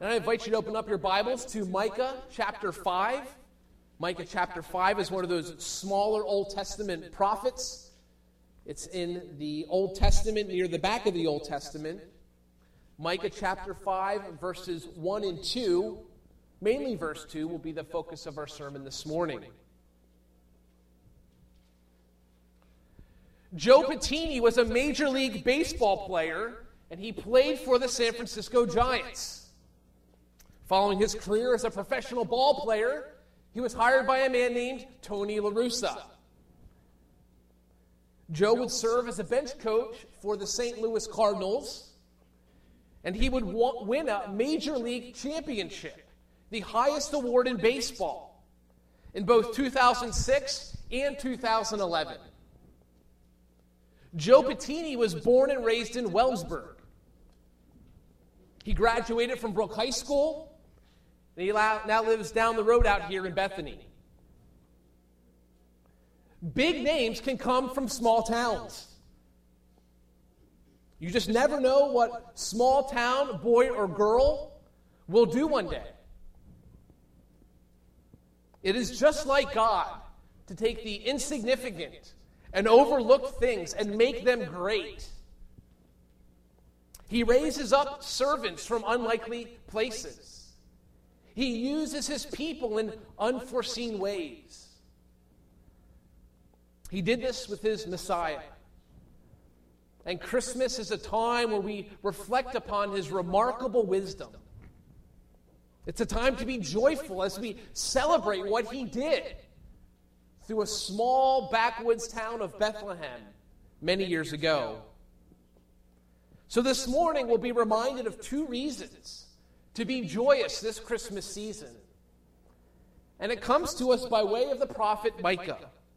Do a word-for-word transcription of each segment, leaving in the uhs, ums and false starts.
And I invite you to open up your Bibles to Micah chapter five. Micah chapter five is one of those smaller Old Testament prophets. It's in the Old Testament, near the back of the Old Testament. Micah chapter five, verses one and two, mainly verse two, will be the focus of our sermon this morning. Joe Pattini was a Major League Baseball player, and he played for the San Francisco Giants. Following his career as a professional ball player, he was hired by a man named Tony La Russa. Joe would serve as a bench coach for the Saint Louis Cardinals, and he would win a Major League Championship, the highest award in baseball, in both two thousand six and two thousand eleven. Joe Pattini was born and raised in Wellsburg. He graduated from Brook High School, and he now lives down the road out here in Bethany. Big names can come from small towns. You just never know what small town boy or girl will do one day. It is just like God to take the insignificant and overlooked things and make them great. He raises up servants from unlikely places. He uses his people in unforeseen ways. He did this with his Messiah. And Christmas is a time where we reflect upon his remarkable wisdom. It's a time to be joyful as we celebrate what he did through a small backwoods town of Bethlehem many years ago. So this morning we'll be reminded of two reasons to be joyous this Christmas season. And it comes to us by way of the prophet Micah.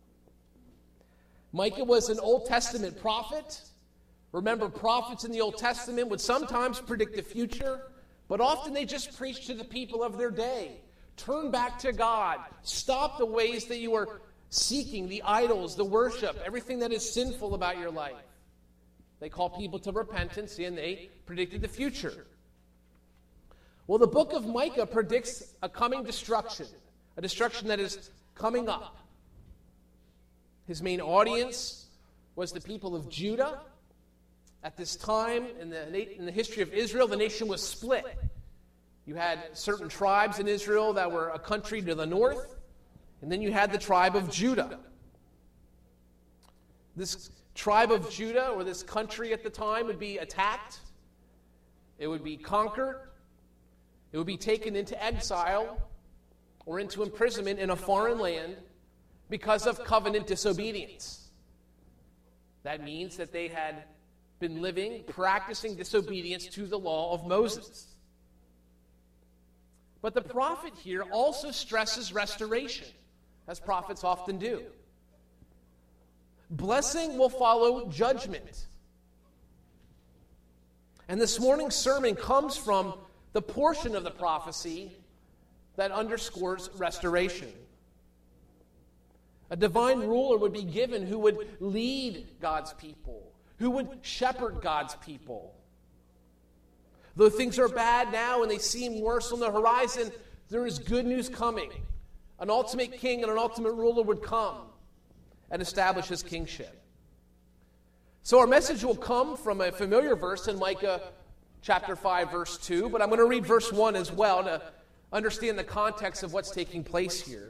Micah was an Old Testament prophet. Remember, prophets in the Old Testament would sometimes predict the future, but often they just preached to the people of their day. Turn back to God. Stop the ways that you are seeking, the idols, the worship, everything that is sinful about your life. They call people to repentance, and they predicted the future. Well, the book of Micah predicts a coming destruction, a destruction that is coming up. His main audience was the people of Judah. At this time, in the, in the history of Israel, the nation was split. You had certain tribes in Israel that were a country to the north, and then you had the tribe of Judah. This tribe of Judah, or this country at the time, would be attacked. It would be conquered. It would be taken into exile or into imprisonment in a foreign land because of covenant disobedience. That means that they had been living, practicing disobedience to the law of Moses. But the prophet here also stresses restoration, as prophets often do. Blessing will follow judgment. And this morning's sermon comes from the portion of the prophecy that underscores restoration. A divine ruler would be given who would lead God's people, who would shepherd God's people. Though things are bad now and they seem worse on the horizon, there is good news coming. An ultimate king and an ultimate ruler would come and establish his kingship. So our message will come from a familiar verse in Micah chapter five, verse two, but I'm going to read verse one as well to understand the context of what's taking place here.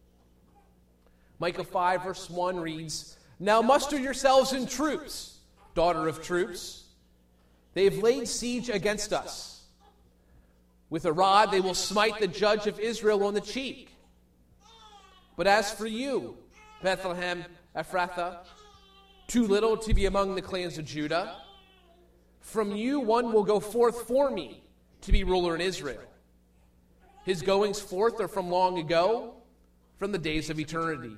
Micah five, verse one reads, "Now muster yourselves in troops, daughter of troops. They have laid siege against us. With a rod they will smite the judge of Israel on the cheek. But as for you, Bethlehem Ephrathah, too little to be among the clans of Judah, from you one will go forth for me to be ruler in Israel. His goings forth are from long ago, from the days of eternity."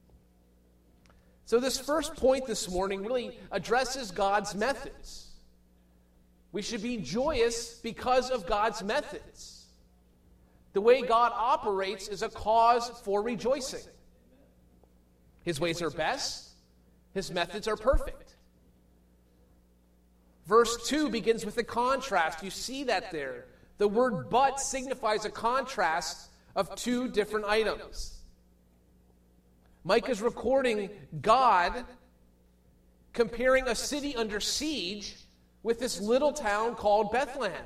So this first point this morning really addresses God's methods. We should be joyous because of God's methods. The way God operates is a cause for rejoicing. His ways are best. His methods are perfect. Verse two begins with a contrast. You see that there. the word but signifies a contrast of two different items. Micah's recording God comparing a city under siege with this little town called Bethlehem.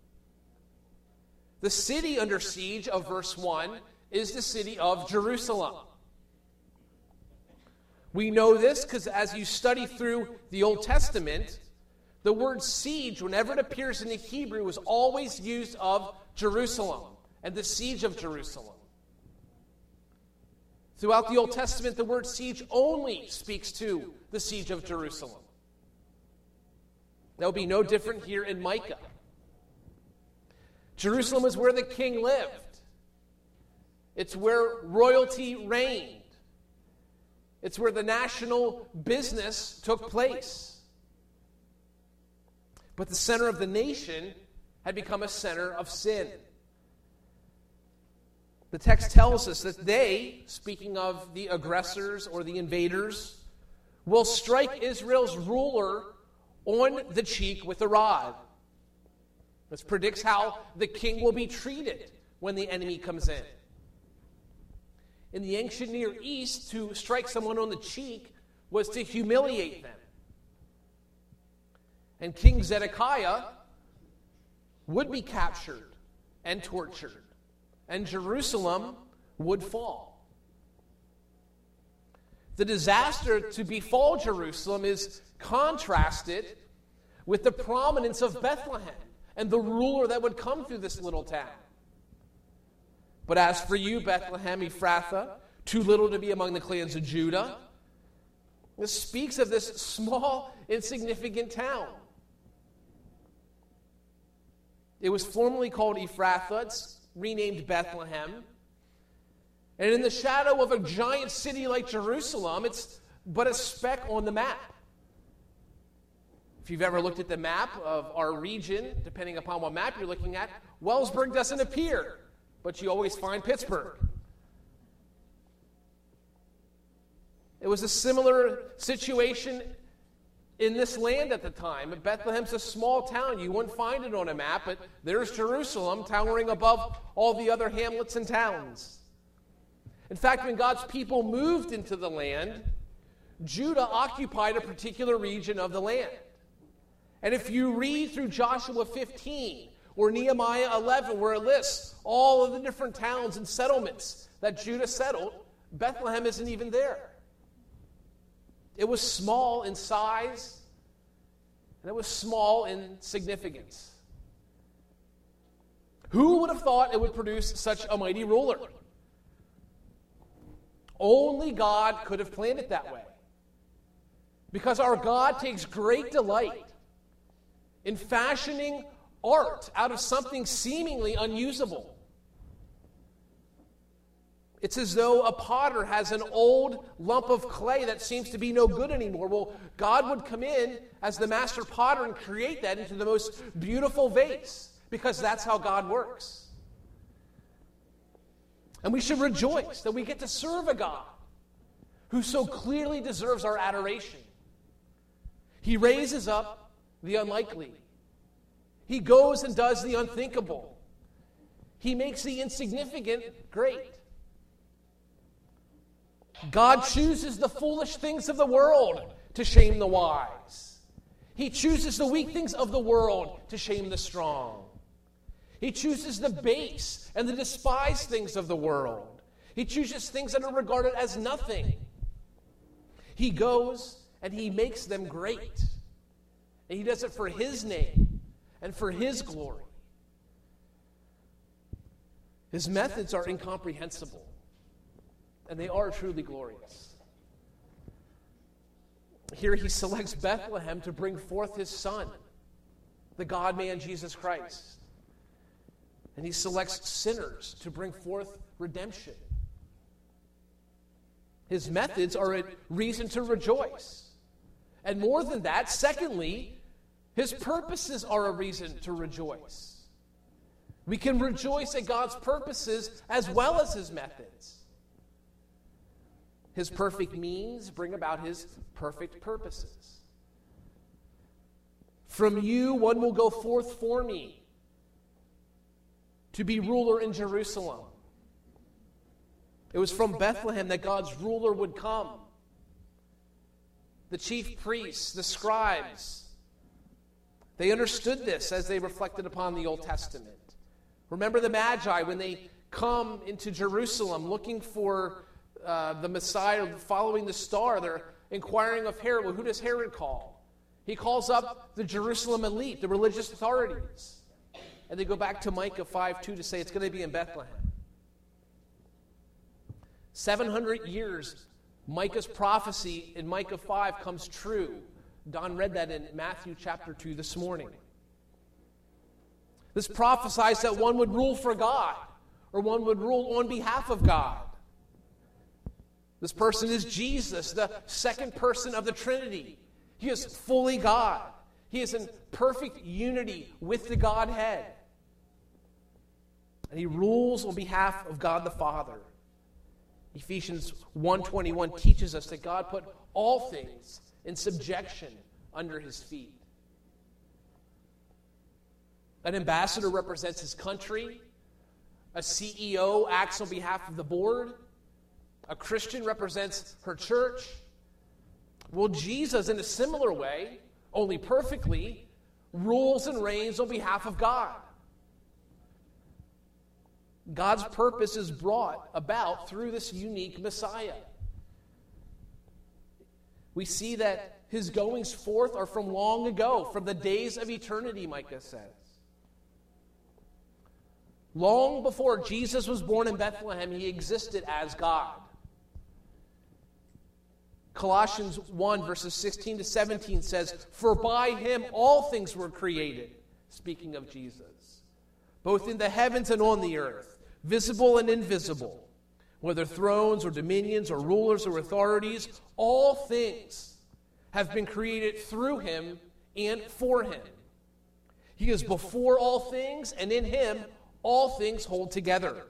The city under siege of verse one is the city of Jerusalem. We know this because as you study through the Old Testament, the word siege, whenever it appears in the Hebrew, is always used of Jerusalem and the siege of Jerusalem. Throughout the Old Testament, the word siege only speaks to the siege of Jerusalem. That will be no different here in Micah. Jerusalem is where the king lived. It's where royalty reigned. It's where the national business took place. But the center of the nation had become a center of sin. The text tells us that they, speaking of the aggressors or the invaders, will strike Israel's ruler on the cheek with a rod. This predicts how the king will be treated when the enemy comes in. In the ancient Near East, to strike someone on the cheek was to humiliate them. And King Zedekiah would be captured and tortured, and Jerusalem would fall. The disaster to befall Jerusalem is contrasted with the prominence of Bethlehem and the ruler that would come through this little town. But as for you, Bethlehem Ephrathah, too little to be among the clans of Judah, this speaks of this small, insignificant town. It was formerly called Ephrathah. It's renamed Bethlehem. And in the shadow of a giant city like Jerusalem, it's but a speck on the map. If you've ever looked at the map of our region, depending upon what map you're looking at, Wellsburg doesn't appear, but you always find Pittsburgh. It was a similar situation in this land at the time. Bethlehem's a small town. You wouldn't find it on a map, but there's Jerusalem towering above all the other hamlets and towns. In fact, when God's people moved into the land, Judah occupied a particular region of the land. And if you read through Joshua fifteen or Nehemiah eleven, where it lists all of the different towns and settlements that Judah settled, Bethlehem isn't even there. It was small in size, and it was small in significance. Who would have thought it would produce such a mighty ruler? Only God could have planned it that way. Because our God takes great delight in fashioning art out of something seemingly unusable. It's as though a potter has an old lump of clay that seems to be no good anymore. Well, God would come in as the master potter and create that into the most beautiful vase, because that's how God works. And we should rejoice that we get to serve a God who so clearly deserves our adoration. He raises up the unlikely. He goes and does the unthinkable. He makes the insignificant great. God chooses the foolish things of the world to shame the wise. He chooses the weak things of the world to shame the strong. He chooses the base and the despised things of the world. He chooses things that are regarded as nothing. He goes and he makes them great. And he does it for his name and for his glory. His methods are incomprehensible, and they are truly glorious. Here he selects Bethlehem to bring forth his son, the God-man Jesus Christ. And he selects sinners to bring forth redemption. His methods are a reason to rejoice. And more than that, secondly, his purposes are a reason to rejoice. We can rejoice at God's purposes as well as his methods. His perfect means bring about his perfect purposes. From you one will go forth for me. to be ruler in Jerusalem. It was from Bethlehem that God's ruler would come. The chief priests, the scribes, they understood this as they reflected upon the Old Testament. Remember the Magi when they come into Jerusalem looking for uh, the Messiah, following the star. They're inquiring of Herod. Well, who does Herod call? He calls up the Jerusalem elite, the religious authorities. And they go back to Micah five two to say it's going to be in Bethlehem. seven hundred years, Micah's prophecy in Micah five comes true. Don read that in Matthew chapter two this morning. This prophesies that one would rule for God, or one would rule on behalf of God. This person is Jesus, the second person of the Trinity. He is fully God. He is in perfect unity with the Godhead. And he rules on behalf of God the Father. Ephesians one twenty-one teaches us that God put all things in subjection under his feet. An ambassador represents his country. A C E O acts on behalf of the board. A Christian represents her church. Well, Jesus, in a similar way, only perfectly, rules and reigns on behalf of God. God's purpose is brought about through this unique Messiah. We see that his goings forth are from long ago, from the days of eternity, Micah says. Long before Jesus was born in Bethlehem, he existed as God. Colossians one, verses sixteen to seventeen says, "For by him all things were created," speaking of Jesus, "both in the heavens and on the earth, visible and invisible, whether thrones or dominions or rulers or authorities, all things have been created through him and for him. He is before all things, and in him all things hold together."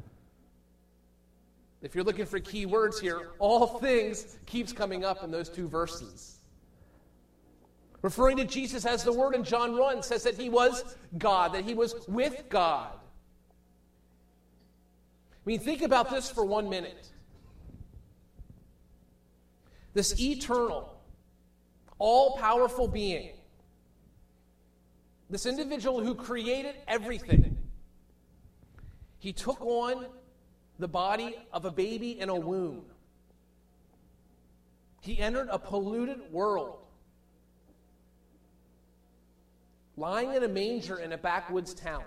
If you're looking for key words here, all things keeps coming up in those two verses. Referring to Jesus as the Word in John one says that he was God, that he was with God. I mean, think about this for one minute. This eternal, all-powerful being, this individual who created everything, he took on the body of a baby in a womb. He entered a polluted world, lying in a manger in a backwoods town.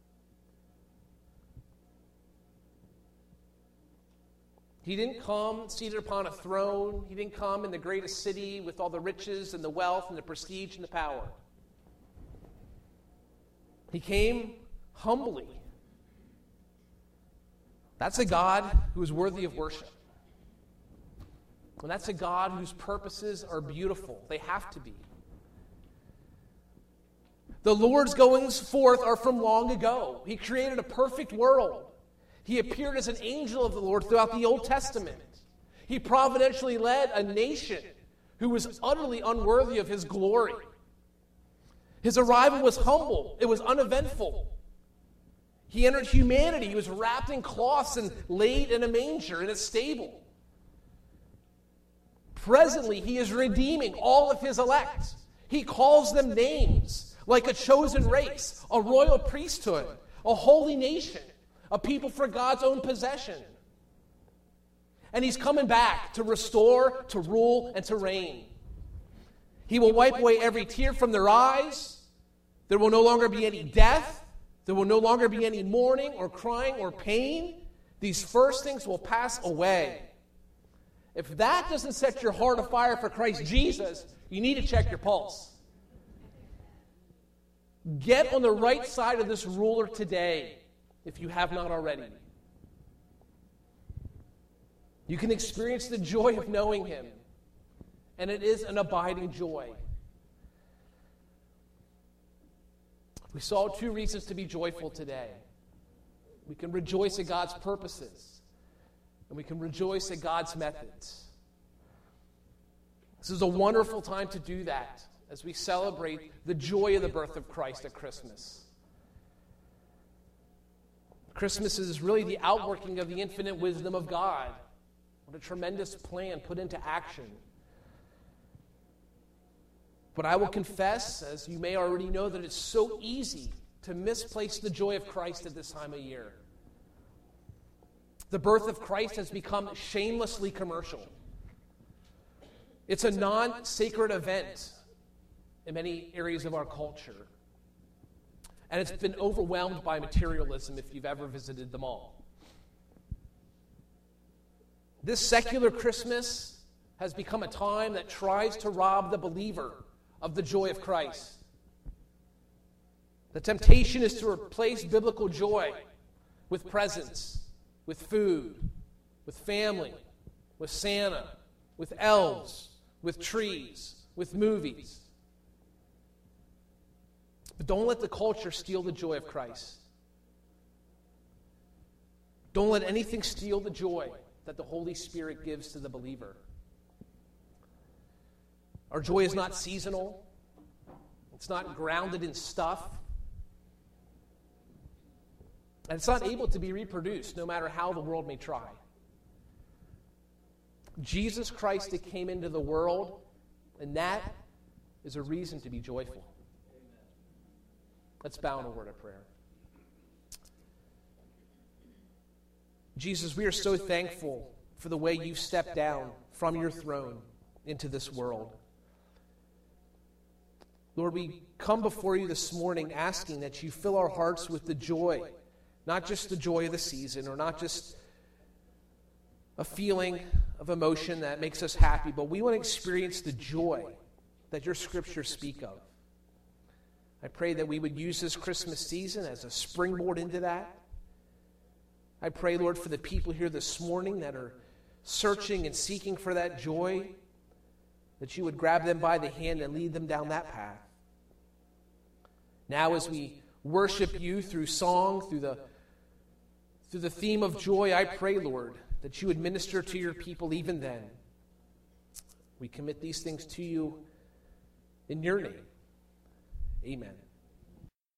He didn't come seated upon a throne. He didn't come in the greatest city with all the riches and the wealth and the prestige and the power. He came humbly. That's a God who is worthy of worship. And that's a God whose purposes are beautiful. They have to be. The Lord's goings forth are from long ago. He created a perfect world. He appeared as an angel of the Lord throughout the Old Testament. He providentially led a nation who was utterly unworthy of his glory. His arrival was humble. It was uneventful. He entered humanity. He was wrapped in cloths and laid in a manger in a stable. Presently, he is redeeming all of his elect. He calls them names, like a chosen race, a royal priesthood, a holy nation, a people for God's own possession. And he's coming back to restore, to rule, and to reign. He will wipe away every tear from their eyes. There will no longer be any death. There will no longer be any mourning or crying or pain. These first things will pass away. If that doesn't set your heart afire for Christ Jesus, you need to check your pulse. Get on the right side of this ruler today, if you have not already. You can experience the joy of knowing him, and it is an abiding joy. We saw two reasons to be joyful today. We can rejoice at God's purposes, and we can rejoice at God's methods. This is a wonderful time to do that as we celebrate the joy of the birth of Christ at Christmas. Christmas is really the outworking of the infinite wisdom of God. What a tremendous plan put into action. But I will confess, as you may already know, that it's so easy to misplace the joy of Christ at this time of year. The birth of Christ has become shamelessly commercial. It's a non-sacred event in many areas of our culture. And it's been overwhelmed by materialism if you've ever visited the mall. This secular Christmas has become a time that tries to rob the believer of the joy of Christ. The temptation is to replace biblical joy with presents, with food, with family, with Santa, with elves, with trees, with movies. But don't let the culture steal the joy of Christ. Don't let anything steal the joy that the Holy Spirit gives to the believer. Our joy is not seasonal. It's not grounded in stuff. And it's not able to be reproduced, no matter how the world may try. Jesus Christ that came into the world, and that is a reason to be joyful. Let's bow in a word of prayer. Jesus, we are so thankful for the way you stepped down from your throne into this world. Lord, we come before you this morning asking that you fill our hearts with the joy, not just the joy of the season, or not just a feeling of emotion that makes us happy, but we want to experience the joy that your scriptures speak of. I pray that we would use this Christmas season as a springboard into that. I pray, Lord, for the people here this morning that are searching and seeking for that joy, that you would grab them by the hand and lead them down that path. Now as we worship you through song, through the, through the theme of joy, I pray, Lord, that you would minister to your people even then. We commit these things to you in your name. Amen.